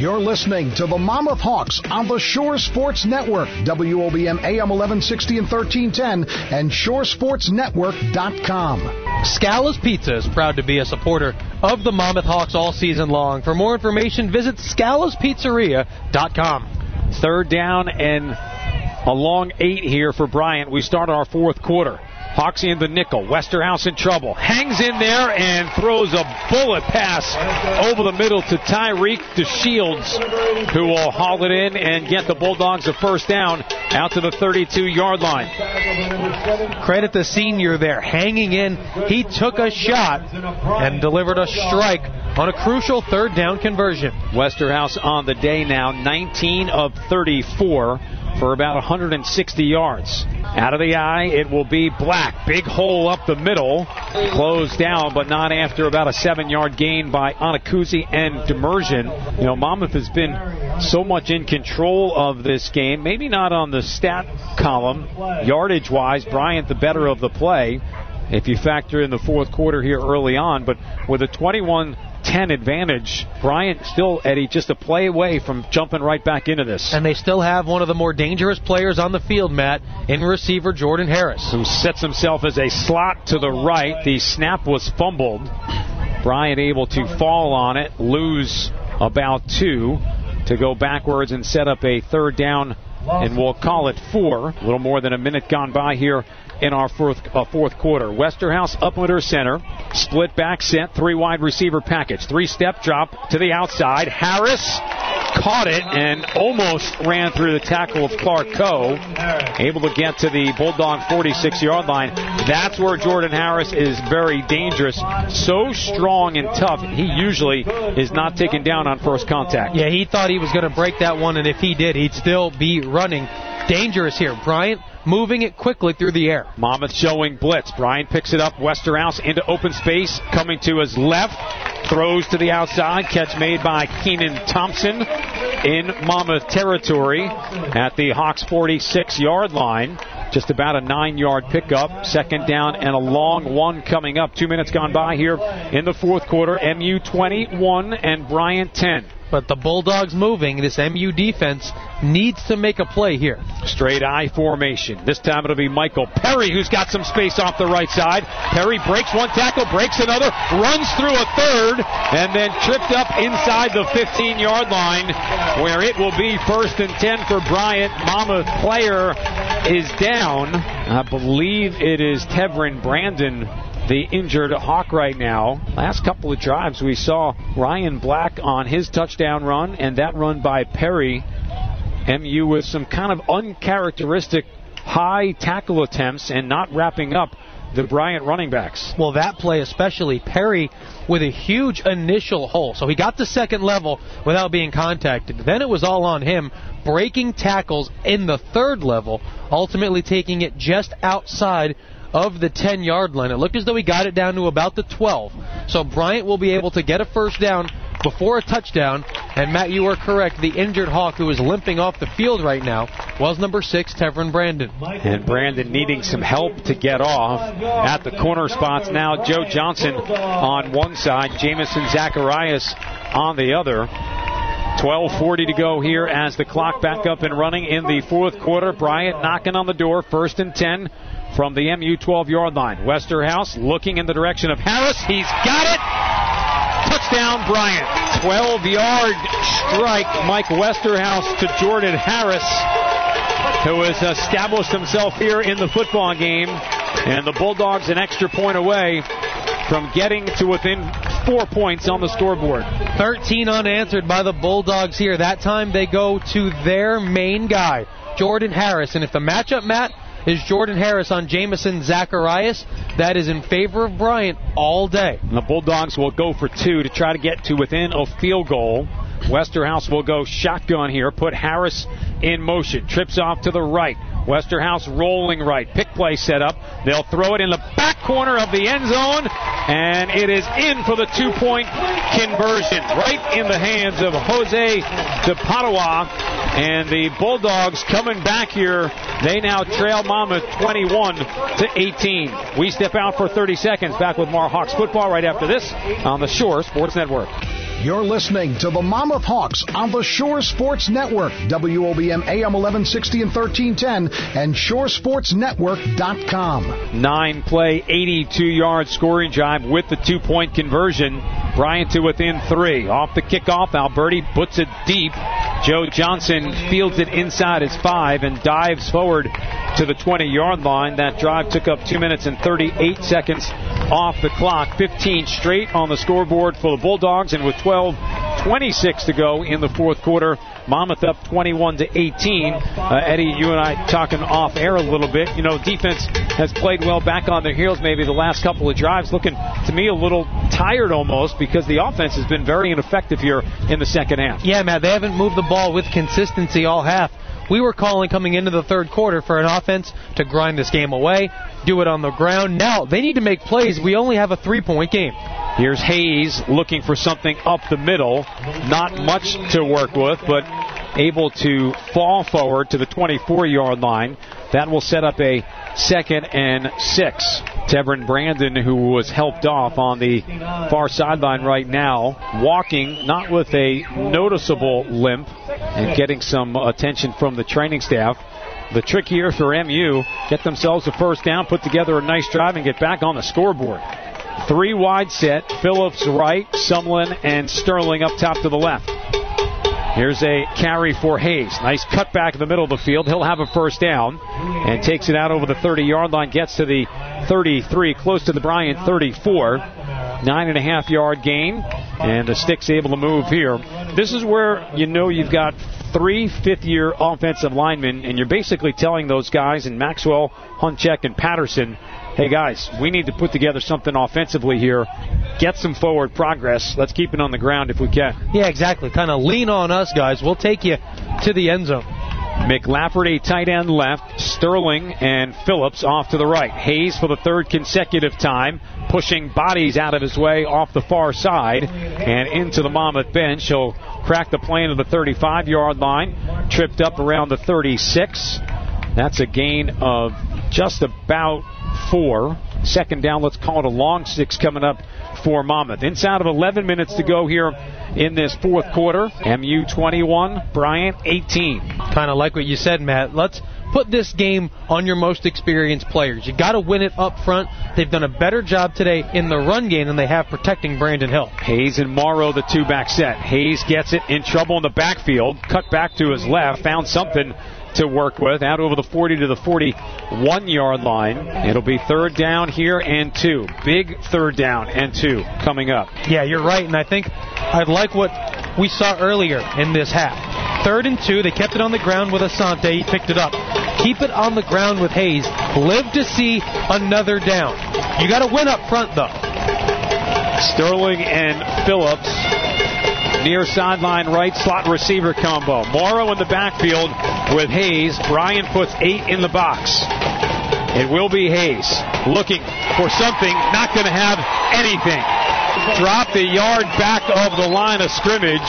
You're listening to the Monmouth Hawks on the Shore Sports Network, WOBM AM 1160 and 1310, and ShoreSportsNetwork.com. Scala's Pizza is proud to be a supporter of the Monmouth Hawks all season long. For more information, visit ScalasPizzeria.com. Third down and a long 8 here for Bryant. We start our fourth quarter. Hawks in the nickel. Westerhouse in trouble. Hangs in there and throws a bullet pass over the middle to Tyreek DeShields, who will haul it in and get the Bulldogs a first down out to the 32-yard line. Credit the senior there, hanging in. He took a shot and delivered a strike on a crucial third down conversion. Westerhouse on the day now, 19 of 34 for about 160 yards. Out of the eye, it will be Black. Big hole up the middle. Closed down, but not after about a 7-yard gain by Anakuzi and Demersion. You know, Monmouth has been so much in control of this game. Maybe not on the stat column, yardage-wise. Bryant the better of the play, if you factor in the fourth quarter here early on. But with a 21-10 advantage, Bryant still, Eddie, just a play away from jumping right back into this. And they still have one of the more dangerous players on the field, Matt, in receiver Jordan Harris, who sets himself as a slot to the right. The snap was fumbled. Bryant able to fall on it, lose about 2 to go backwards and set up a third down, and we'll call it 4. A little more than a minute gone by here in our fourth quarter. Westerhouse up under center. Split back set. 3 wide receiver package. 3-step drop to the outside. Harris caught it and almost ran through the tackle of Clark Coe. Able to get to the Bulldog 46-yard line. That's where Jordan Harris is very dangerous. So strong and tough. He usually is not taken down on first contact. Yeah, he thought he was going to break that one, and if he did, he'd still be running. Dangerous here. Bryant moving it quickly through the air. Monmouth showing blitz. Bryant picks it up. Westerhouse into open space. Coming to his left. Throws to the outside. Catch made by Keenan Thompson in Monmouth territory at the Hawks 46-yard line. Just about a 9-yard pickup. Second down and a long one coming up. 2 minutes gone by here in the fourth quarter. MU 21 and Bryant 10. But the Bulldogs moving. This MU defense needs to make a play here. Straight I formation. This time it'll be Michael Perry, who's got some space off the right side. Perry breaks one tackle, breaks another, runs through a third, and then tripped up inside the 15-yard line, where it will be first and 10 for Bryant. Monmouth player is down. I believe it is Tevin Brandon, the injured Hawk right now. Last couple of drives we saw Ryan Black on his touchdown run and that run by Perry. MU with some kind of uncharacteristic high tackle attempts and not wrapping up the Bryant running backs. Well, that play especially, Perry with a huge initial hole. So he got to second level without being contacted. Then it was all on him, breaking tackles in the third level, ultimately taking it just outside of the 10-yard line. It looked as though he got it down to about the 12. So Bryant will be able to get a first down before a touchdown. And Matt, you are correct. The injured Hawk who is limping off the field right now was number 6, Tevin Brandon. And Brandon needing some help to get off at the corner spots now. Joe Johnson on one side, Jamison Zacharias on the other. 12:40 to go here as the clock back up and running in the fourth quarter. Bryant knocking on the door, first and 10 from the MU 12-yard line. Westerhouse looking in the direction of Harris. He's got it. Touchdown, Bryant. 12-yard strike, Mike Westerhouse to Jordan Harris, who has established himself here in the football game. And the Bulldogs an extra point away from getting to within 4 points on the scoreboard. 13 unanswered by the Bulldogs here. That time they go to their main guy, Jordan Harris. And if the matchup, Matt, is Jordan Harris on Jamison Zacharias, that is in favor of Bryant all day. And the Bulldogs will go for 2 to try to get to within a field goal. Westerhouse will go shotgun here, put Harris in motion, trips off to the right. Westerhouse rolling right. Pick play set up. They'll throw it in the back corner of the end zone, and it is in for the 2-point conversion. Right in the hands of Jose de Padua. And the Bulldogs coming back here. They now trail Monmouth 21-18. We step out for 30 seconds. Back with more Hawks football right after this on the Shore Sports Network. You're listening to the Monmouth Hawks on the Shore Sports Network, WOBM AM 1160 and 1310, and shoresportsnetwork.com. 9-play, 82-yard scoring drive with the 2-point conversion. Bryant to within 3. Off the kickoff, Alberti puts it deep. Joe Johnson fields it inside his 5 and dives forward to the 20-yard line. That drive took up 2 minutes and 38 seconds off the clock. 15 straight on the scoreboard for the Bulldogs, and with 12:26 to go in the fourth quarter, Monmouth up 21-18. Eddie, you and I talking off air a little bit. You know, defense has played well back on their heels maybe the last couple of drives. Looking to me a little tired almost because the offense has been very ineffective here in the second half. Yeah, Matt, they haven't moved the ball with consistency all half. We were calling coming into the third quarter for an offense to grind this game away, do it on the ground. Now they need to make plays. We only have a 3-point game. Here's Hayes looking for something up the middle. Not much to work with, but able to fall forward to the 24-yard line. That will set up a 2nd and 6. Tevin Brandon, who was helped off on the far sideline right now, walking, not with a noticeable limp, and getting some attention from the training staff. The trick here for MU, get themselves a first down, put together a nice drive, and get back on the scoreboard. 3 wide set, Phillips right, Sumlin and Sterling up top to the left. Here's a carry for Hayes. Nice cut back in the middle of the field. He'll have a first down and takes it out over the 30-yard line, gets to the 33, close to the Bryant 34. 9.5-yard gain, and the stick's able to move here. This is where you know you've got 3 fifth-year offensive linemen, and you're basically telling those guys, and Maxwell, Hunchek, and Patterson, hey guys, we need to put together something offensively here. Get some forward progress. Let's keep it on the ground if we can. Yeah, exactly. Kind of lean on us, guys. We'll take you to the end zone. McLafferty tight end left, Sterling and Phillips off to the right. Hayes for the 3rd consecutive time, pushing bodies out of his way off the far side and into the Monmouth bench. He'll crack the plane to the 35-yard line, tripped up around the 36. That's a gain of just about 4. Second down, let's call it a long 6 coming up for Monmouth. Inside of 11 minutes to go here in this fourth quarter. MU 21, Bryant 18. Kind of like what you said, Matt. Let's put this game on your most experienced players. You got to win it up front. They've done a better job today in the run game than they have protecting Brandon Hill. Hayes and Morrow, the 2-back set. Hayes gets it in trouble in the backfield. Cut back to his left. Found something to work with, out over the 40 to the 41-yard line. It'll be 3rd down here and 2. Big 3rd down and 2 coming up. Yeah, you're right, and I think I'd like what we saw earlier in this half. 3rd and 2, they kept it on the ground with Asante. He picked it up. Keep it on the ground with Hayes. Live to see another down. You got to win up front, though. Sterling and Phillips. Near sideline right, slot receiver combo. Morrow in the backfield with Hayes. Bryan puts 8 in the box. It will be Hayes looking for something, not going to have anything. Dropped a yard back of the line of scrimmage.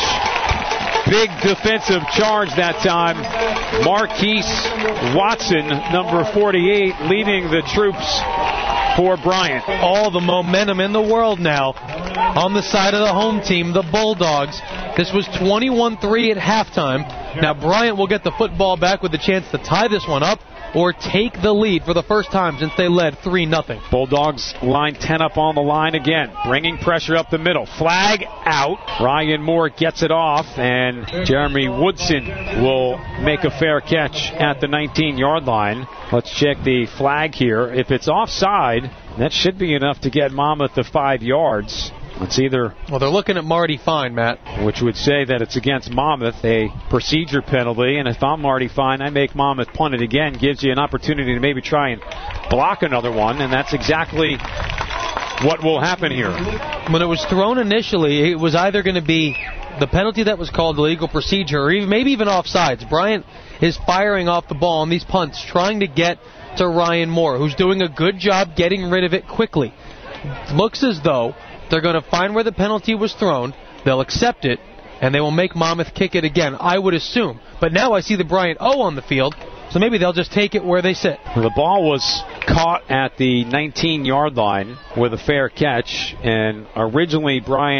Big defensive charge that time. Marquise Watson, number 48, leading the troops for Bryant. All the momentum in the world now on the side of the home team, the Bulldogs. This was 21-3 at halftime. Now Bryant will get the football back with a chance to tie this one up or take the lead for the first time since they led 3-0. Bulldogs line 10 up on the line again, bringing pressure up the middle. Flag out. Ryan Moore gets it off, and Jeremy Woodson will make a fair catch at the 19-yard line. Let's check the flag here. If it's offside, that should be enough to get Monmouth to 5 yards. It's either... Well, they're looking at Marty Fine, Matt. Which would say that it's against Monmouth, a procedure penalty. And if I'm Marty Fine, I make Monmouth punt it again. Gives you an opportunity to maybe try and block another one. And that's exactly what will happen here. When it was thrown initially, it was either going to be the penalty that was called the legal procedure or maybe even offsides. Bryant is firing off the ball on these punts, trying to get to Ryan Moore, who's doing a good job getting rid of it quickly. Looks as though they're going to find where the penalty was thrown, they'll accept it, and they will make Monmouth kick it again, I would assume. But now I see the Bryant O on the field, so maybe they'll just take it where they sit. The ball was caught at the 19-yard line with a fair catch, and originally Bryant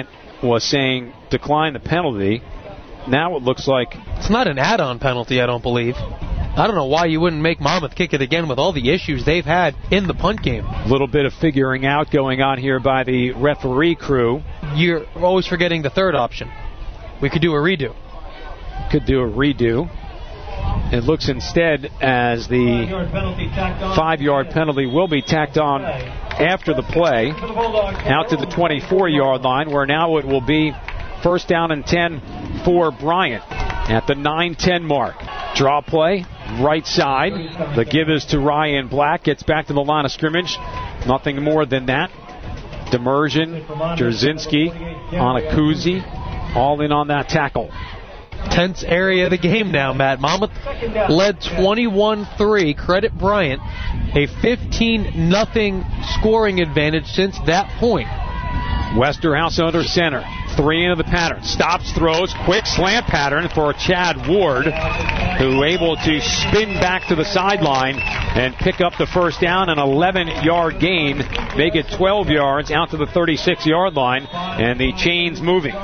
was saying decline the penalty. Now it looks like it's not an add-on penalty, I don't believe. I don't know why you wouldn't make Monmouth kick it again with all the issues they've had in the punt game. A little bit of figuring out going on here by the referee crew. You're always forgetting the third option. We could do a redo. Could do a redo. It looks instead as the 5-yard penalty will be tacked on after the play out to the 24-yard line, where now it will be first down and 10 for Bryant at the 9-10 mark. Draw play, right side. The give is to Ryan Black. Gets back to the line of scrimmage. Nothing more than that. Demersion, Jerzinski, Anakuzi, all in on that tackle. Tense area of the game now, Matt. Monmouth led 21-3. Credit Bryant. A 15-0 scoring advantage since that point. Westerhouse under center. 3 into the pattern. Stops, throws, quick slant pattern for Chad Ward, who able to spin back to the sideline and pick up the first down, an 11-yard gain. Make it 12 yards out to the 36-yard line, and the chain's moving.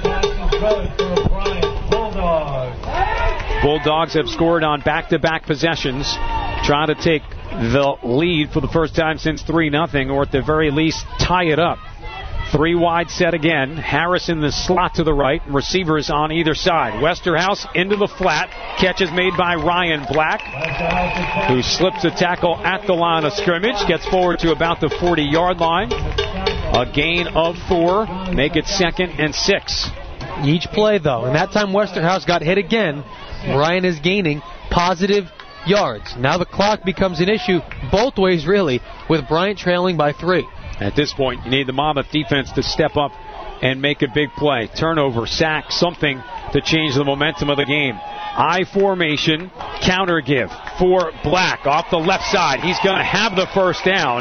Bulldogs have scored on back-to-back possessions, trying to take the lead for the first time since 3-0, or at the very least tie it up. 3 wide set again. Harris in the slot to the right. Receivers on either side. Westerhouse into the flat. Catch is made by Ryan Black, who slips a tackle at the line of scrimmage. Gets forward to about the 40-yard line. A gain of 4. Make it 2nd and 6. Each play, though, and that time Westerhouse got hit again. Bryant is gaining positive yards. Now the clock becomes an issue both ways, really, with Bryant trailing by 3. At this point, you need the Monmouth defense to step up and make a big play. Turnover, sack, something to change the momentum of the game. I formation, counter give for Black off the left side. He's going to have the first down,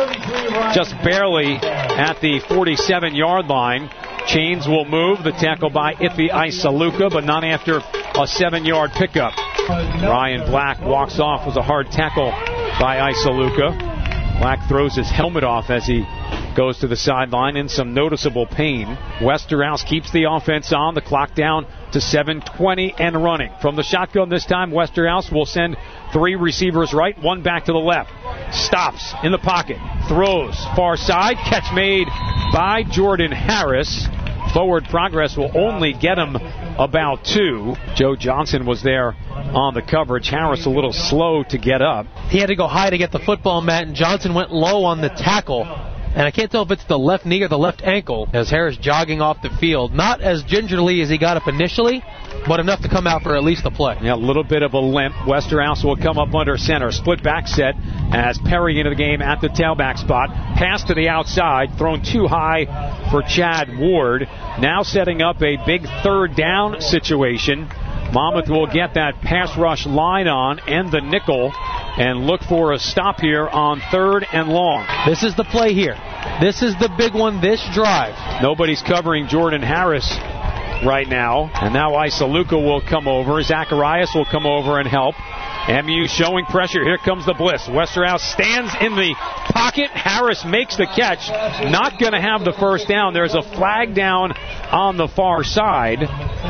just barely at the 47-yard line. Chains will move. The tackle by Ife Isaluka, but not after a 7-yard pickup. Ryan Black walks off with a hard tackle by Isaluka. Black throws his helmet off as he goes to the sideline in some noticeable pain. Westerhouse keeps the offense on. The clock down to 7:20 and running. From the shotgun this time, Westerhouse will send 3 receivers right, 1 back to the left. Stops in the pocket. Throws far side. Catch made by Jordan Harris. Forward progress will only get him about 2. Joe Johnson was there on the coverage. Harris a little slow to get up. He had to go high to get the football, Matt, and Johnson went low on the tackle. And I can't tell if it's the left knee or the left ankle as Harris jogging off the field. Not as gingerly as he got up initially, but enough to come out for at least the play. Yeah, a little bit of a limp. Westerhouse will come up under center. Split back set as Perry into the game at the tailback spot. Pass to the outside, thrown too high for Chad Ward. Now setting up a big 3rd down situation. Monmouth will get that pass rush line on and the nickel and look for a stop here on 3rd and long. This is the play here. This is the big one this drive. Nobody's covering Jordan Harris right now. And now Isaluka will come over. Zacharias will come over and help. MU showing pressure. Here comes the blitz. Westerhouse stands in the pocket. Harris makes the catch. Not going to have the first down. There's a flag down on the far side.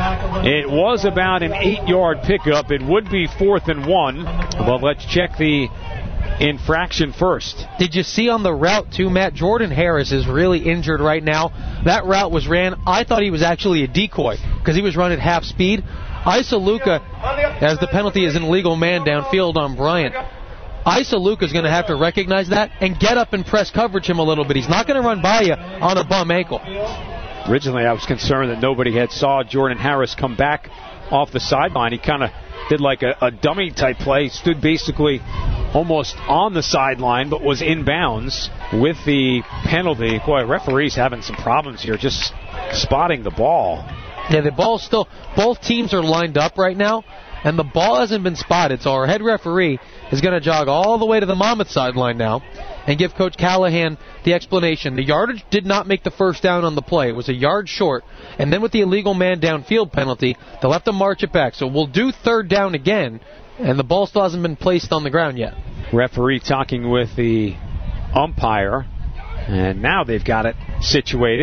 It was about an 8-yard pickup. It would be 4th and 1. But let's check the infraction first. Did you see on the route, too, Matt? Jordan Harris is really injured right now. That route was ran. I thought he was actually a decoy because he was run at half speed. Isaluka, as the penalty is an illegal man downfield on Bryant, Isaluka is going to have to recognize that and get up and press coverage him a little bit. He's not going to run by you on a bum ankle. Originally, I was concerned that nobody had saw Jordan Harris come back off the sideline. He kind of did like a dummy type play, stood basically almost on the sideline, but was in bounds with the penalty. Boy, referees having some problems here, just spotting the ball. Yeah, the ball still, both teams are lined up right now, and the ball hasn't been spotted, so our head referee is going to jog all the way to the Monmouth sideline now and give Coach Callahan the explanation. The yardage did not make the first down on the play. It was a yard short, and then with the illegal man downfield penalty, they'll have to march it back. So we'll do 3rd down again, and the ball still hasn't been placed on the ground yet. Referee talking with the umpire, and now they've got it situated.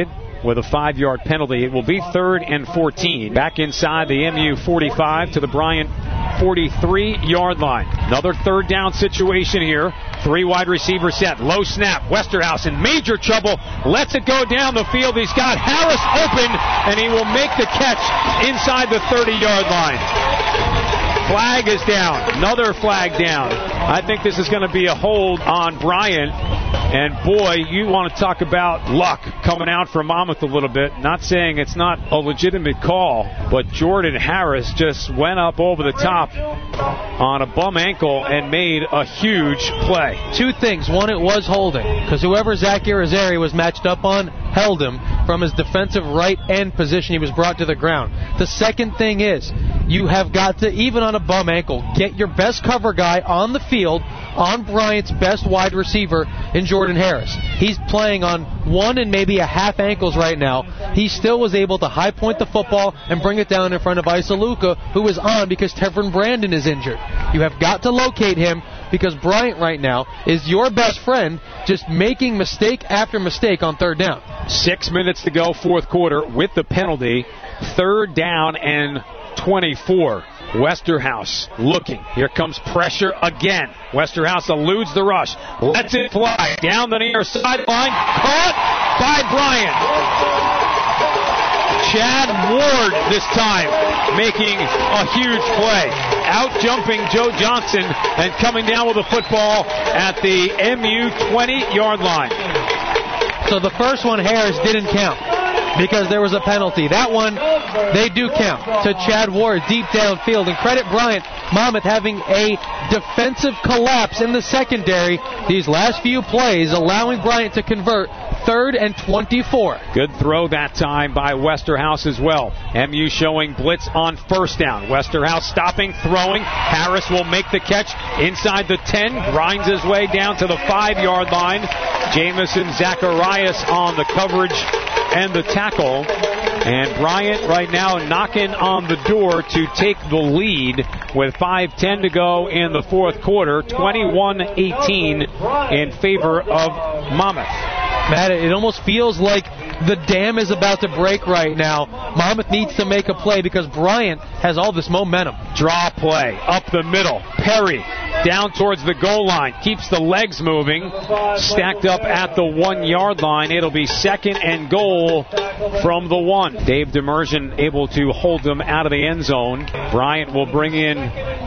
with a 5-yard penalty. It will be 3rd and 14. Back inside the MU 45 to the Bryant 43-yard line. Another 3rd down situation here. 3 wide receiver set. Low snap. Westerhouse in major trouble. Lets it go down the field. He's got Harris open, and he will make the catch inside the 30-yard line. Flag is down. Another flag down. I think this is going to be a hold on Bryant. And boy, you want to talk about luck coming out for Monmouth a little bit. Not saying it's not a legitimate call, but Jordan Harris just went up over the top on a bum ankle and made a huge play. 2 things. One, it was holding, because whoever Zach Irizarry was matched up on held him from his defensive right end position. He was brought to the ground. The second thing is, you have got to, even on a bum ankle, get your best cover guy on the field on Bryant's best wide receiver in Jordan Harris. He's playing on 1 and maybe a half ankles right now. He still was able to high point the football and bring it down in front of Isaluka, who is on because Tevin Brandon is injured. You have got to locate him because Bryant right now is your best friend, just making mistake after mistake on 3rd down. 6 minutes to go, 4th quarter with the penalty. 3rd down and 24. Westerhouse looking. Here comes pressure again. Westerhouse eludes the rush. Lets it fly down the near sideline. Caught by Bryant. Chad Ward this time making a huge play. Out jumping Joe Johnson and coming down with the football at the MU 20-yard line. So the first one, Harris, didn't count because there was a penalty. That one, they do count to Chad Ward deep downfield. And credit Bryant, Monmouth having a defensive collapse in the secondary these last few plays, allowing Bryant to convert 3rd and 24. Good throw that time by Westerhouse as well. MU showing blitz on 1st down. Westerhouse stopping, throwing. Harris will make the catch inside the 10, grinds his way down to the 5-yard line. Jamison Zacharias on the coverage and the tackle. And Bryant right now knocking on the door to take the lead with 5:10 to go in the 4th quarter. 21-18 in favor of Monmouth. Matt, it almost feels like the dam is about to break right now. Monmouth needs to make a play because Bryant has all this momentum. Draw play up the middle. Perry down towards the goal line. Keeps the legs moving. Stacked up at the 1-yard line. It'll be 2nd and goal from the 1. Dave Demersion able to hold them out of the end zone. Bryant will bring in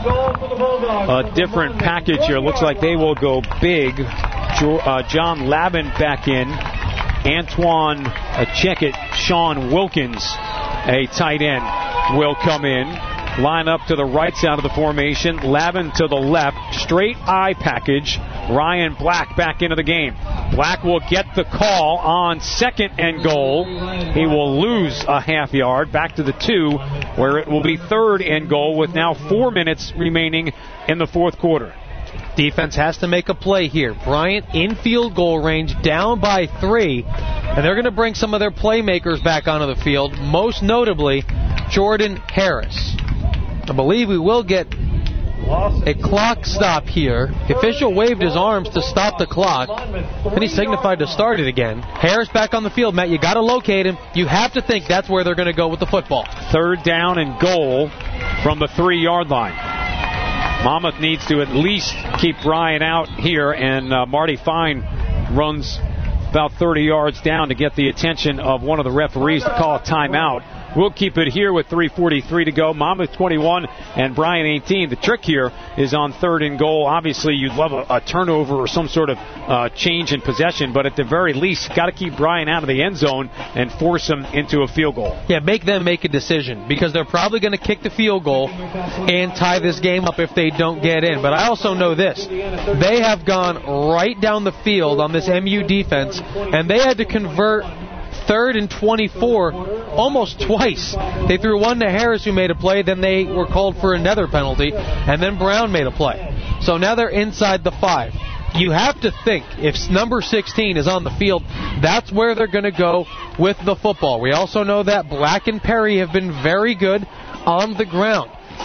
a different package here. Looks like they will go big. John Lavin back in. Antoine Checkett, Sean Wilkins, a tight end, will come in. Line up to the right side of the formation. Lavin to the left. Straight eye package. Ryan Black back into the game. Black will get the call on 2nd and goal. He will lose a half yard back to the 2, where it will be 3rd and goal with now 4 minutes remaining in the 4th quarter. Defense has to make a play here. Bryant in field goal range, down by 3, and they're going to bring some of their playmakers back onto the field, most notably Jordan Harris. I believe we will get a clock stop here. The official waved his arms to stop the clock, and he signified to start it again. Harris back on the field. Matt, you got to locate him. You have to think that's where they're going to go with the football. 3rd down and goal from the 3-yard line. Monmouth needs to at least keep Bryant out here, and Marty Fine runs about 30 yards down to get the attention of one of the referees to call a timeout. We'll keep it here with 3:43 to go. Monmouth 21 and Bryant 18. The trick here is on 3rd and goal. Obviously, you'd love a turnover or some sort of change in possession, but at the very least, got to keep Bryant out of the end zone and force him into a field goal. Yeah, make them make a decision because they're probably going to kick the field goal and tie this game up if they don't get in. But I also know this. They have gone right down the field on this MU defense, and they had to convert 3rd and 24 almost twice. They threw one to Harris, who made a play, then they were called for another penalty, and then Brown made a play. So now they're inside the 5. You have to think, if number 16 is on the field, that's where they're going to go with the football. We also know that Black and Perry have been very good on the ground.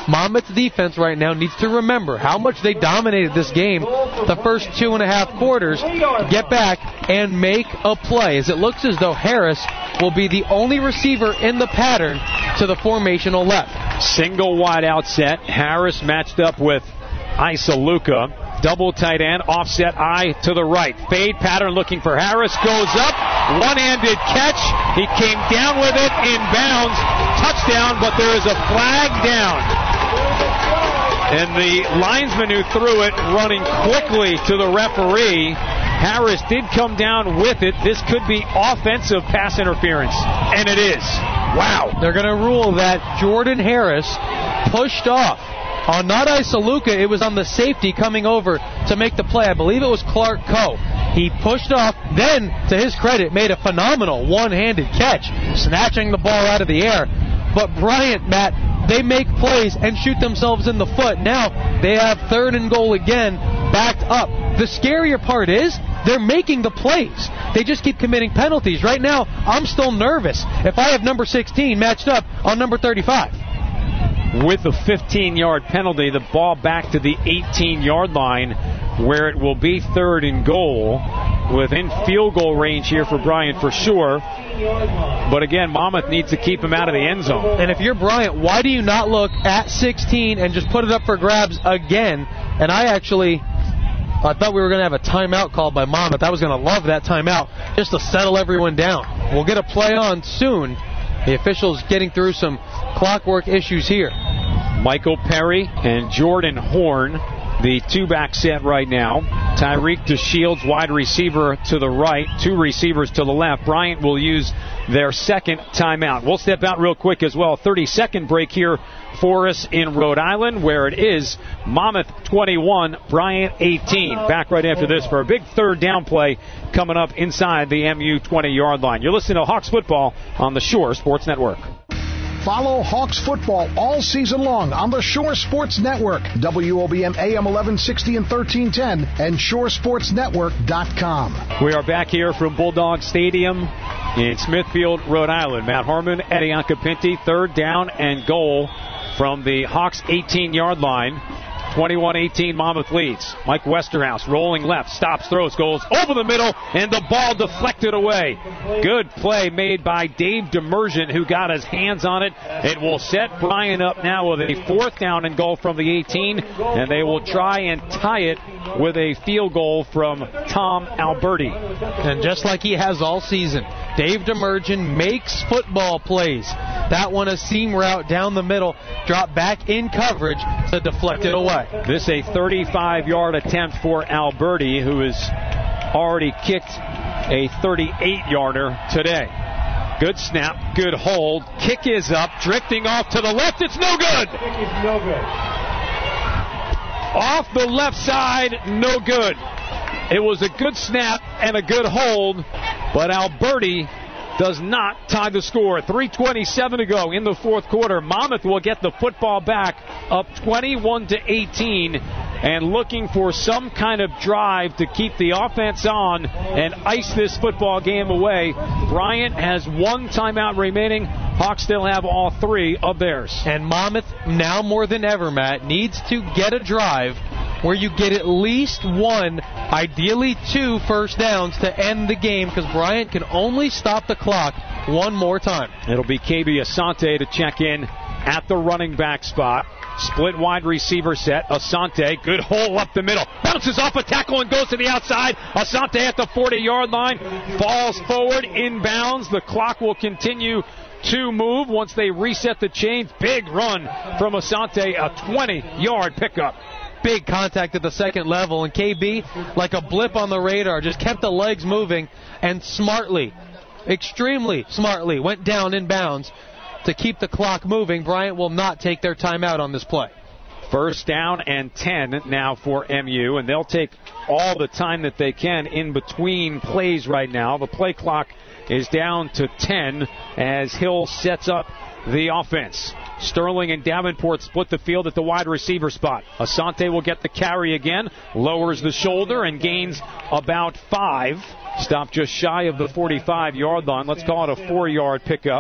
Monmouth's defense right now needs to remember how much they dominated this game the first 2.5 quarters, get back and make a play, as it looks as though Harris will be the only receiver in the pattern to the formational left. Single wide out set. Harris matched up with Isaluka. Double tight end, offset eye to the right. Fade pattern looking for Harris. Goes up. One-handed catch. He came down with it in bounds. Touchdown, but there is a flag down. And the linesman who threw it running quickly to the referee. Harris did come down with it. This could be offensive pass interference. And it is. Wow. They're going to rule that Jordan Harris pushed off. On not Isaluka, it was on the safety coming over to make the play. I believe it was Clark Coe. He pushed off, then, to his credit, made a phenomenal one-handed catch, snatching the ball out of the air. But Bryant, Matt, they make plays and shoot themselves in the foot. Now they have 3rd and goal again, backed up. The scarier part is they're making the plays. They just keep committing penalties. Right now, I'm still nervous if I have number 16 matched up on number 35. With a 15-yard penalty, the ball back to the 18-yard line, where it will be 3rd and goal, within field goal range here for Bryant for sure. But again, Monmouth needs to keep him out of the end zone. And if you're Bryant, why do you not look at 16 and just put it up for grabs again? And I thought we were going to have a timeout called by Monmouth. I was going to love that timeout just to settle everyone down. We'll get a play on soon. The officials getting through some clockwork issues here. Michael Perry and Jordan Horn, the two-back set right now. Tyreek DeShields, wide receiver to the right, 2 receivers to the left. Bryant will use their second timeout. We'll step out real quick as well. 30-second break here for us in Rhode Island, where it is Monmouth 21, Bryant 18. Back right after this for a big 3rd down play coming up inside the MU 20-yard line. You're listening to Hawks football on the Shore Sports Network. Follow Hawks football all season long on the Shore Sports Network, WOBM AM 1160 and 1310, and shoresportsnetwork.com. We are back here from Bulldog Stadium in Smithfield, Rhode Island. Matt Harmon, Eddie Ancapinti, 3rd down and goal from the Hawks 18-yard line. 21-18, Monmouth leads. Mike Westerhouse rolling left, stops, throws, goes over the middle, and the ball deflected away. Good play made by Dave Demersion, who got his hands on it. It will set Bryant up now with a 4th down and goal from the 18, and they will try and tie it with a field goal from Tom Alberti. And just like he has all season, Dave Demersion makes football plays. That one, a seam route down the middle, drop back in coverage to deflect it away. This a 35-yard attempt for Alberti, who has already kicked a 38-yarder today. Good snap, good hold. Kick is up, drifting off to the left. It's no good. Off the left side, no good. It was a good snap and a good hold, but Alberti does not tie the score. 3:27 to go in the 4th quarter. Monmouth will get the football back up 21-18 and looking for some kind of drive to keep the offense on and ice this football game away. Bryant has 1 timeout remaining. Hawks still have all 3 of theirs. And Monmouth, now more than ever, Matt, needs to get a drive where you get at least 1, ideally 2 first downs to end the game, because Bryant can only stop the clock 1 more time. It'll be KB Asante to check in at the running back spot. Split wide receiver set. Asante, good hole up the middle. Bounces off a tackle and goes to the outside. Asante at the 40-yard line. Falls forward, inbounds. The clock will continue to move once they reset the chains. Big run from Asante, a 20-yard pickup. Big contact at the second level, and KB, like a blip on the radar, just kept the legs moving and smartly, extremely smartly, went down in bounds to keep the clock moving. Bryant will not take their timeout on this play. 1st down and 10 now for MU, and they'll take all the time that they can in between plays right now. The play clock is down to 10 as Hill sets up the offense. Sterling and Davenport split the field at the wide receiver spot. Asante will get the carry again, lowers the shoulder and gains about 5. Stopped just shy of the 45-yard line. Let's call it a 4-yard pickup.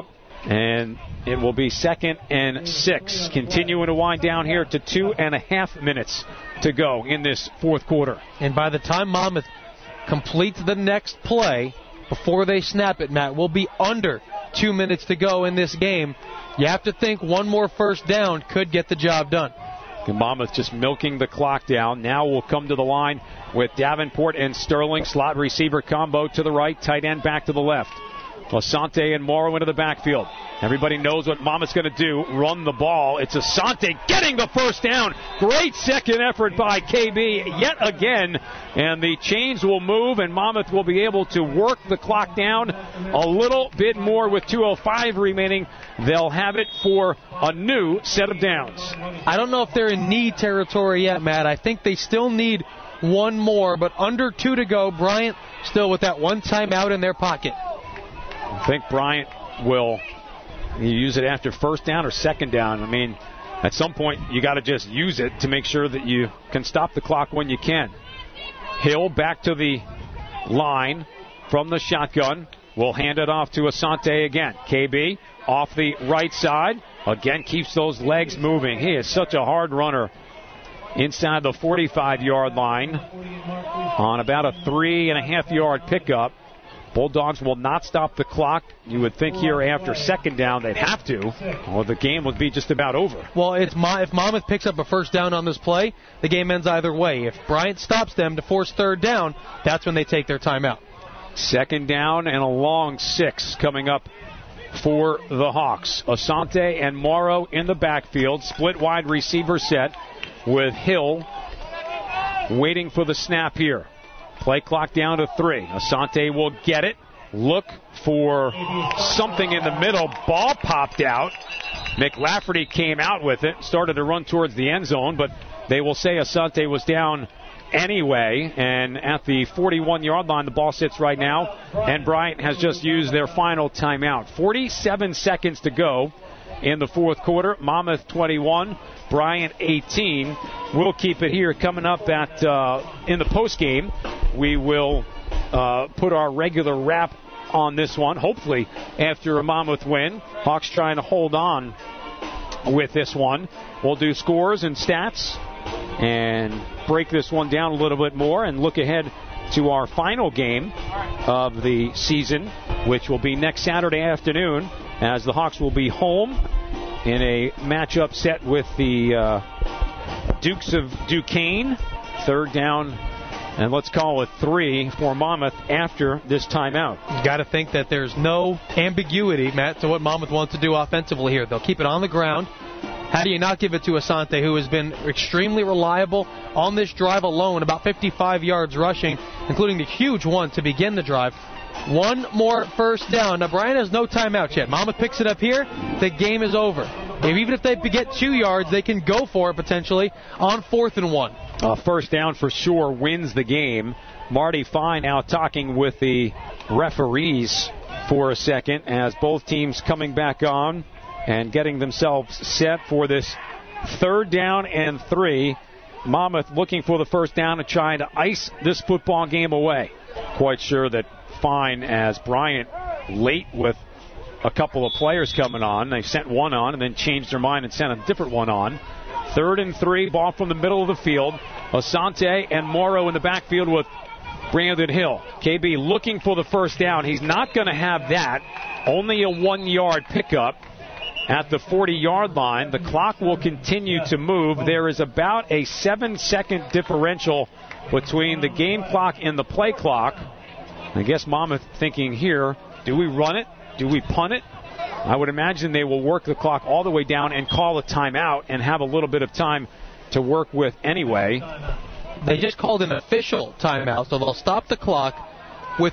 And it will be 2nd and 6. Continuing to wind down here to 2.5 minutes to go in this fourth quarter. And by the time Monmouth completes the next play, before they snap it, Matt, we'll be under 2 minutes to go in this game. You have to think one more first down could get the job done. And Monmouth just milking the clock down. Now we'll come to the line with Davenport and Sterling. Slot receiver combo to the right, tight end back to the left. Asante and Morrow into the backfield. Everybody knows what Monmouth's going to do, run the ball. It's Asante getting the first down. Great second effort by KB yet again. And the chains will move, and Monmouth will be able to work the clock down a little bit more with 2:05 remaining. They'll have it for a new set of downs. I don't know if they're in need territory yet, Matt. I think they still need one more, but under 2 to go. Bryant still with that one timeout in their pocket. I think Bryant will use it after first down or second down. I mean, at some point, you got to just use it to make sure that you can stop the clock when you can. Hill back to the line from the shotgun. Will hand it off to Asante again. KB off the right side. Again, keeps those legs moving. He is such a hard runner inside the 45-yard line on about a 3.5-yard pickup. Bulldogs will not stop the clock. You would think here after second down they'd have to, or the game would be just about over. Well, if Monmouth picks up a first down on this play, the game ends either way. If Bryant stops them to force third down, that's when they take their timeout. Second down and a long 6 coming up for the Hawks. Asante and Morrow in the backfield. Split wide receiver set with Hill waiting for the snap here. Play clock down to 3. Asante will get it. Look for something in the middle. Ball popped out. McLafferty came out with it. Started to run towards the end zone, but they will say Asante was down anyway. And at the 41-yard line, the ball sits right now. And Bryant has just used their final timeout. 47 seconds to go in the fourth quarter. Monmouth 21. Bryant 18. We'll keep it here. Coming up at in the postgame, we will put our regular wrap on this one, hopefully after a Monmouth win. Hawks trying to hold on with this one. We'll do scores and stats and break this one down a little bit more and look ahead to our final game of the season, which will be next Saturday afternoon, as the Hawks will be home in a matchup set with the Dukes of Duquesne. Third down, and let's call it 3 for Monmouth after this timeout. You got to think that there's no ambiguity, Matt, to what Monmouth wants to do offensively here. They'll keep it on the ground. How do you not give it to Asante, who has been extremely reliable on this drive alone, about 55 yards rushing, including the huge one to begin the drive. One more first down. Now, Bryant has no timeouts yet. Monmouth picks it up here. The game is over. Even if they get 2 yards, they can go for it potentially on 4th and 1. First down for sure wins the game. Marty Fine now talking with the referees for a second as both teams coming back on and getting themselves set for this 3rd down and 3. Monmouth looking for the first down and trying to ice this football game away. Quite sure that Fine, as Bryant late with a couple of players coming on. They sent one on and then changed their mind and sent a different one on. 3rd and 3, ball from the middle of the field. Asante and Morrow in the backfield with Brandon Hill. KB looking for the first down. He's not going to have that. Only a 1-yard pickup at the 40-yard line. The clock will continue to move. There is about a 7-second differential between the game clock and the play clock. I guess Monmouth thinking here, do we run it? Do we punt it? I would imagine they will work the clock all the way down and call a timeout and have a little bit of time to work with anyway. They just called an official timeout, so they'll stop the clock with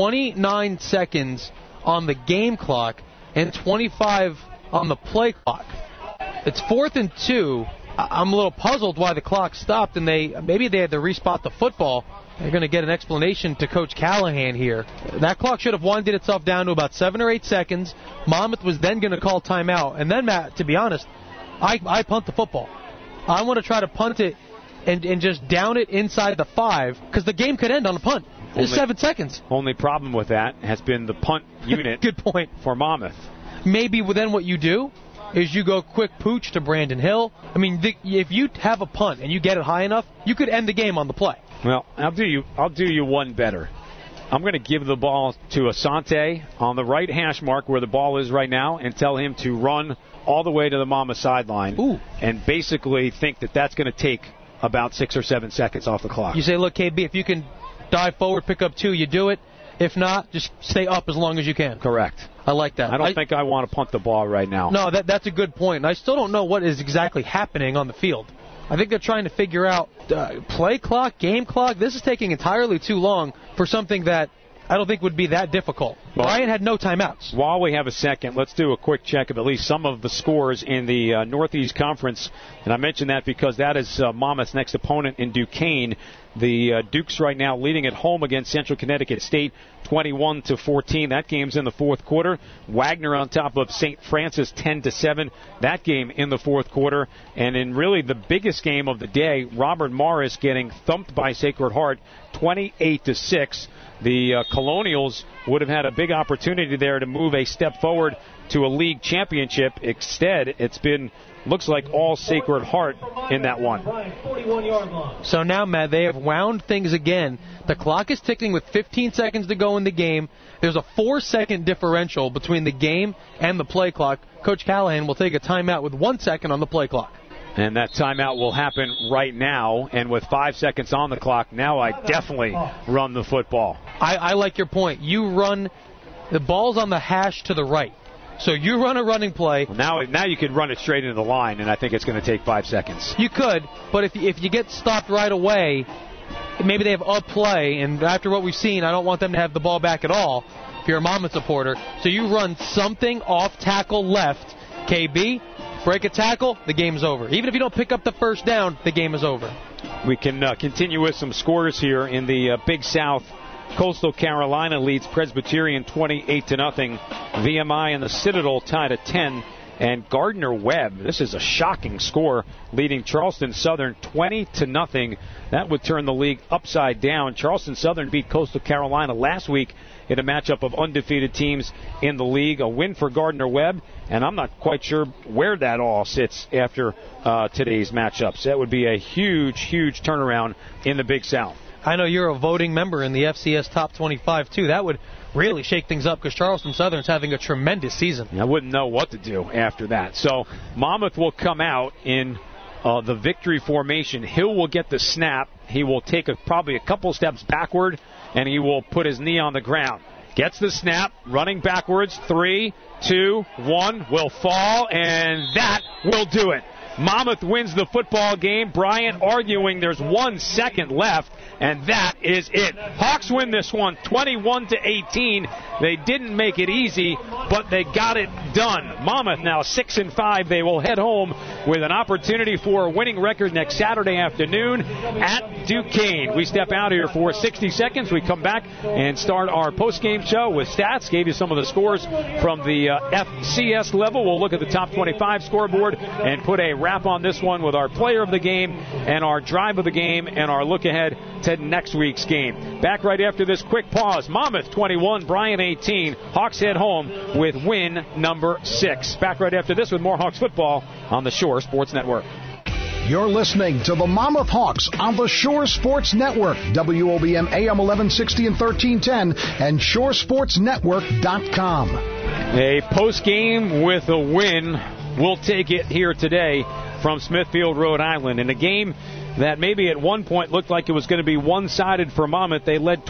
29 seconds on the game clock and 25 on the play clock. It's 4th and 2. I'm a little puzzled why the clock stopped, and maybe they had to respot the football. They're going to get an explanation to Coach Callahan here. That clock should have winded itself down to about 7 or 8 seconds. Monmouth was then going to call timeout. And then, Matt, to be honest, I punt the football. I want to try to punt it and just down it inside the 5, because the game could end on a punt. It's 7 seconds. Only problem with that has been the punt unit. Good point. For Monmouth. maybe then what you do is you go quick pooch to Brandon Hill. I mean, if you have a punt and you get it high enough, you could end the game on the play. Well, I'll do you one better. I'm going to give the ball to Asante on the right hash mark where the ball is right now and tell him to run all the way to the Mama sideline. Ooh. And basically think that that's going to take about 6 or 7 seconds off the clock. You say, look, KB, if you can dive forward, pick up 2, you do it. If not, just stay up as long as you can. Correct. I like that. I don't think I want to punt the ball right now. No, that's a good point. And I still don't know what is exactly happening on the field. I think they're trying to figure out play clock, game clock. This is taking entirely too long for something that I don't think would be that difficult. Well, Brian had no timeouts. While we have a second, let's do a quick check of at least some of the scores in the Northeast Conference. And I mention that because that is Monmouth's next opponent in Duquesne. The Dukes right now leading at home against Central Connecticut State, 21-14. That game's in the fourth quarter. Wagner on top of St. Francis, 10-7. That game in the fourth quarter. And in really the biggest game of the day, Robert Morris getting thumped by Sacred Heart, 28-6. The Colonials would have had a big opportunity there to move a step forward to a league championship. Instead, it's been, looks like, all Sacred Heart in that one. So now, Matt, they have wound things again. The clock is ticking with 15 seconds to go in the game. There's a 4-second differential between the game and the play clock. Coach Callahan will take a timeout with 1 second on the play clock. And that timeout will happen right now. And with 5 seconds on the clock, now I definitely run the football. I like your point. You run, the ball's on the hash to the right. So you run a running play. Now you could run it straight into the line, and I think it's going to take 5 seconds. You could, but if you get stopped right away, maybe they have a play, and after what we've seen, I don't want them to have the ball back at all if you're a Monmouth supporter. So you run something off tackle left. KB, break a tackle, the game's over. Even if you don't pick up the first down, the game is over. We can continue with some scores here in the Big South. Coastal Carolina leads Presbyterian 28-0. VMI and the Citadel tied at 10. And Gardner-Webb, this is a shocking score, leading Charleston Southern 20-0. That would turn the league upside down. Charleston Southern beat Coastal Carolina last week in a matchup of undefeated teams in the league. A win for Gardner-Webb, and I'm not quite sure where that all sits after today's matchups. That would be a huge, huge turnaround in the Big South. I know you're a voting member in the FCS Top 25, too. That would really shake things up because Charleston Southern's having a tremendous season. I wouldn't know what to do after that. So Monmouth will come out in the victory formation. Hill will get the snap. He will take probably a couple steps backward, and he will put his knee on the ground. Gets the snap, running backwards. 3, 2, 1, will fall, and that will do it. Monmouth wins the football game. Bryant arguing there's 1 second left, and that is it. Hawks win this one 21-18. They didn't make it easy, but they got it done. Monmouth now 6-5. They will head home with an opportunity for a winning record next Saturday afternoon at Duquesne. We step out here for 60 seconds. We come back and start our post-game show with stats. Gave you some of the scores from the FCS level. We'll look at the top 25 scoreboard and put a wrap on this one with our player of the game and our drive of the game and our look ahead to next week's game. Back right after this quick pause. Monmouth 21, Bryant 18. Hawks head home with win number 6. Back right after this with more Hawks football on the Shore Sports Network. You're listening to the Monmouth Hawks on the Shore Sports Network, WOBM AM 1160 and 1310, and ShoreSportsNetwork.com. A post-game with a win. We'll take it here today from Smithfield, Rhode Island. In a game that maybe at one point looked like it was going to be one-sided for Monmouth, they led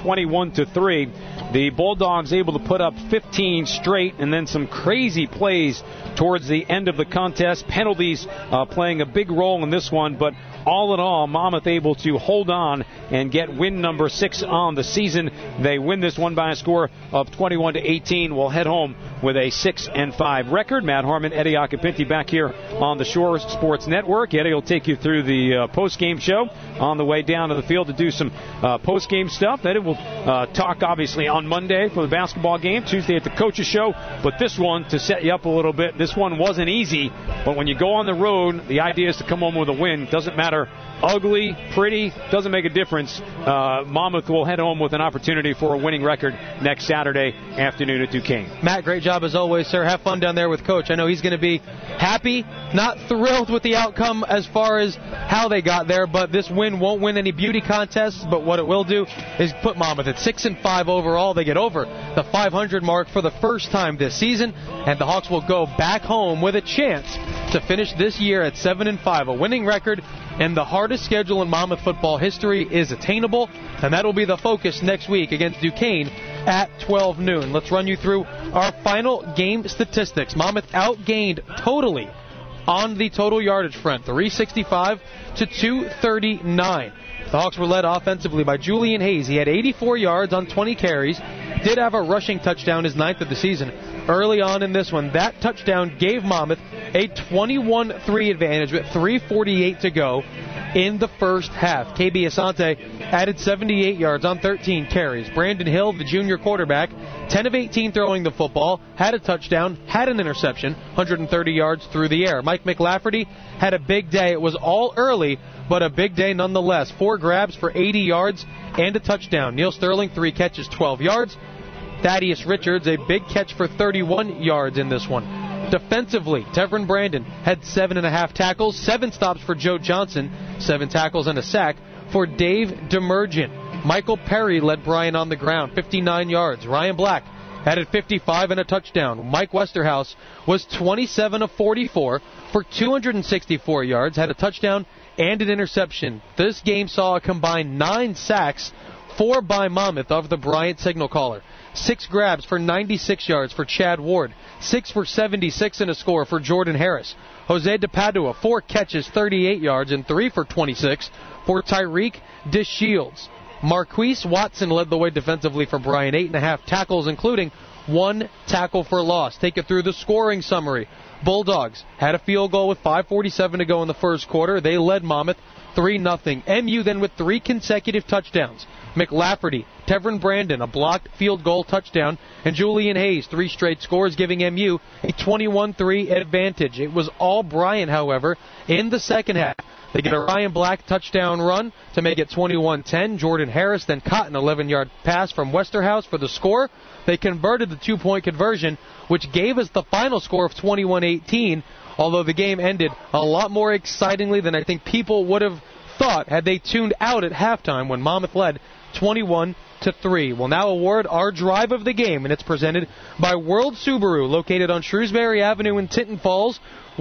21-3. The Bulldogs able to put up 15 straight, and then some crazy plays towards the end of the contest. Penalties playing a big role in this one, but all in all, Monmouth able to hold on and get win number 6 on the season. They win this one by a score of 21-18. We'll head home with a 6-5 record. Matt Harmon, Eddie Occhipinti back here on the Shore Sports Network. Eddie will take you through the post-game show on the way down to the field to do some post-game stuff. Then it will talk, obviously, on Monday for the basketball game, Tuesday at the coaches show. But this one, to set you up a little bit, this one wasn't easy. But when you go on the road, the idea is to come home with a win. Doesn't matter ugly, pretty, doesn't make a difference. Monmouth will head home with an opportunity for a winning record next Saturday afternoon at Duquesne. Matt, great job as always, sir. Have fun down there with Coach. I know he's going to be happy, not thrilled with the outcome as far as how they got there, but this win won't win any beauty contests, but what it will do is put Monmouth at 6-5 overall. They get over the 500 mark for the first time this season, and the Hawks will go back home with a chance to finish this year at 7-5. A winning record and the hardest schedule in Monmouth football history is attainable, and that will be the focus next week against Duquesne at 12 noon. Let's run you through our final game statistics. Monmouth outgained totally on the total yardage front, 365 to 239. The Hawks were led offensively by Julian Hayes. He had 84 yards on 20 carries, did have a rushing touchdown, his 9th of the season. Early on in this one, that touchdown gave Monmouth a 21-3 advantage with 3:48 to go in the first half. KB Asante added 78 yards on 13 carries. Brandon Hill, the junior quarterback, 10 of 18 throwing the football, had a touchdown, had an interception, 130 yards through the air. Mike McLafferty had a big day. It was all early, but a big day nonetheless. 4 grabs for 80 yards and a touchdown. Neil Sterling, 3 catches, 12 yards. Thaddeus Richards, a big catch for 31 yards in this one. Defensively, Tevin Brandon had 7.5 tackles, 7 stops for Joe Johnson, 7 tackles and a sack for Dave Demergent. Michael Perry led Bryan on the ground, 59 yards. Ryan Black added 55 and a touchdown. Mike Westerhouse was 27 of 44 for 264 yards, had a touchdown and an interception. This game saw a combined 9 sacks, 4 by Monmouth of the Bryant signal caller. 6 grabs for 96 yards for Chad Ward. 6 for 76 and a score for Jordan Harris. Jose De Padua, 4 catches, 38 yards, and 3 for 26 for Tyreek DeShields. Marquise Watson led the way defensively for Bryan, 8.5 tackles, including 1 tackle for loss. Take it through the scoring summary. Bulldogs had a field goal with 5:47 to go in the first quarter. They led Monmouth 3-0. MU then with 3 consecutive touchdowns. McLafferty, Tevin Brandon, a blocked field goal touchdown, and Julian Hayes, 3 straight scores, giving MU a 21-3 advantage. It was all Bryan, however, in the second half. They get a Ryan Black touchdown run to make it 21-10. Jordan Harris then caught an 11-yard pass from Westerhouse for the score. They converted the 2-point conversion, which gave us the final score of 21-18, although the game ended a lot more excitingly than I think people would have thought had they tuned out at halftime when Monmouth led 21-3. We'll now award our drive of the game, and it's presented by World Subaru, located on Shrewsbury Avenue in Tinton Falls.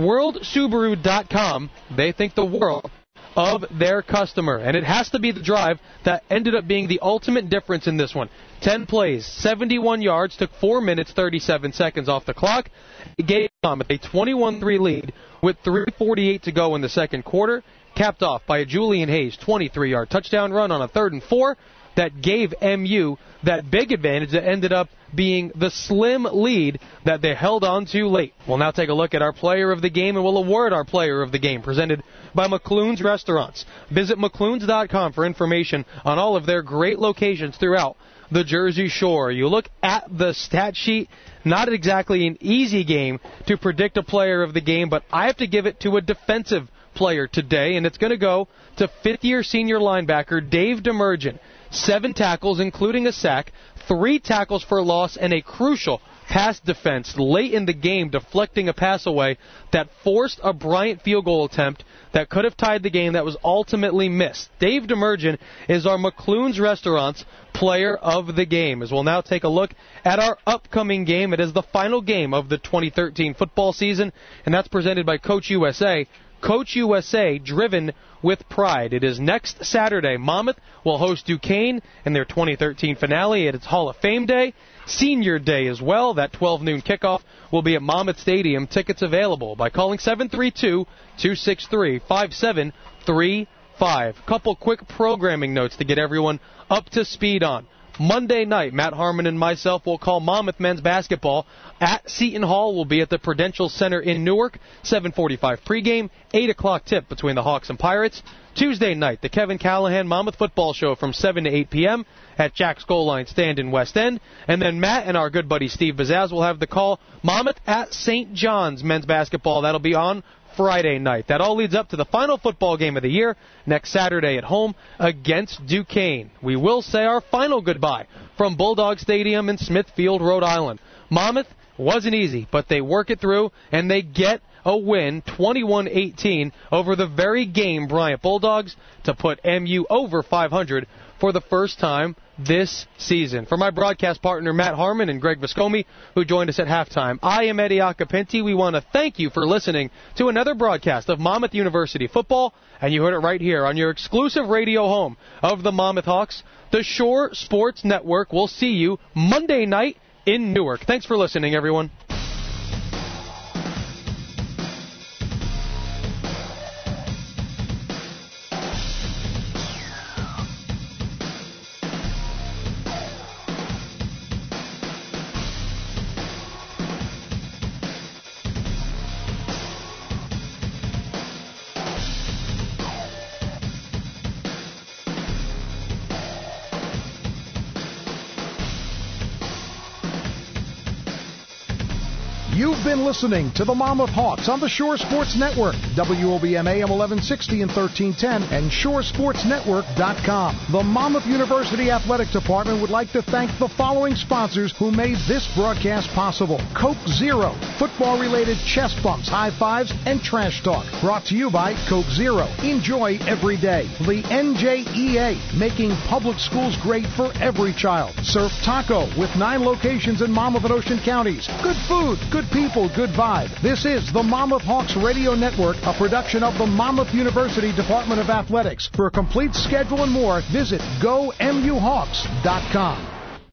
WorldSubaru.com. They think the world of their customer, and it has to be the drive that ended up being the ultimate difference in this one. 10 plays, 71 yards, took 4 minutes, 37 seconds off the clock. It gave Monmouth a 21-3 lead with 3:48 to go in the second quarter, capped off by a Julian Hayes 23-yard touchdown run on a 3rd and 4 that gave MU that big advantage that ended up being the slim lead that they held on to late. We'll now take a look at our player of the game, and we'll award our player of the game, presented by McClune's Restaurants. Visit McClune's.com for information on all of their great locations throughout the Jersey Shore. You look at the stat sheet, not exactly an easy game to predict a player of the game, but I have to give it to a defensive player today, and it's going to go to 5th-year senior linebacker Dave Demergent. 7 tackles, including a sack, 3 tackles for loss, and a crucial pass defense late in the game, deflecting a pass away that forced a Bryant field goal attempt that could have tied the game that was ultimately missed. Dave Demergent is our McClune's Restaurants player of the game. As we'll now take a look at our upcoming game. It is the final game of the 2013 football season, and that's presented by Coach USA. Coach USA, driven with pride. It is next Saturday. Monmouth will host Duquesne in their 2013 finale. It's Hall of Fame Day, Senior Day as well. That 12 noon kickoff will be at Monmouth Stadium. Tickets available by calling 732-263-5735. Couple quick programming notes to get everyone up to speed on. Monday night, Matt Harmon and myself will call Monmouth men's basketball at Seton Hall. We'll be at the Prudential Center in Newark. 7:45 pregame, 8 o'clock tip between the Hawks and Pirates. Tuesday night, the Kevin Callahan Monmouth football show from 7 to 8 p.m. at Jack's Goal Line Stand in West End. And then Matt and our good buddy Steve Bazaz will have the call Monmouth at St. John's men's basketball. That'll be on Friday night. That all leads up to the final football game of the year next Saturday at home against Duquesne. We will say our final goodbye from Bulldog Stadium in Smithfield, Rhode Island. Monmouth wasn't easy, but they work it through, and they get a win, 21-18, over the very game Bryant Bulldogs to put MU over 500 for the first time this season. For my broadcast partner, Matt Harmon, and Greg Viscomi, who joined us at halftime, I am Eddie Acapinti. We want to thank you for listening to another broadcast of Monmouth University football, and you heard it right here on your exclusive radio home of the Monmouth Hawks, the Shore Sports Network. We'll see you Monday night in Newark. Thanks for listening, everyone. You've been listening to the Monmouth Hawks on the Shore Sports Network, WOBM AM 1160 and 1310, and ShoreSportsNetwork.com. The Monmouth University Athletic Department would like to thank the following sponsors who made this broadcast possible. Coke Zero, football-related chest bumps, high fives, and trash talk. Brought to you by Coke Zero. Enjoy every day. The NJEA, making public schools great for every child. Surf Taco, with 9 locations in Monmouth and Ocean counties. Good food, good people, good vibe. This is the Monmouth Hawks Radio Network, a production of the Monmouth University Department of Athletics. For a complete schedule and more, visit GoMUHawks.com.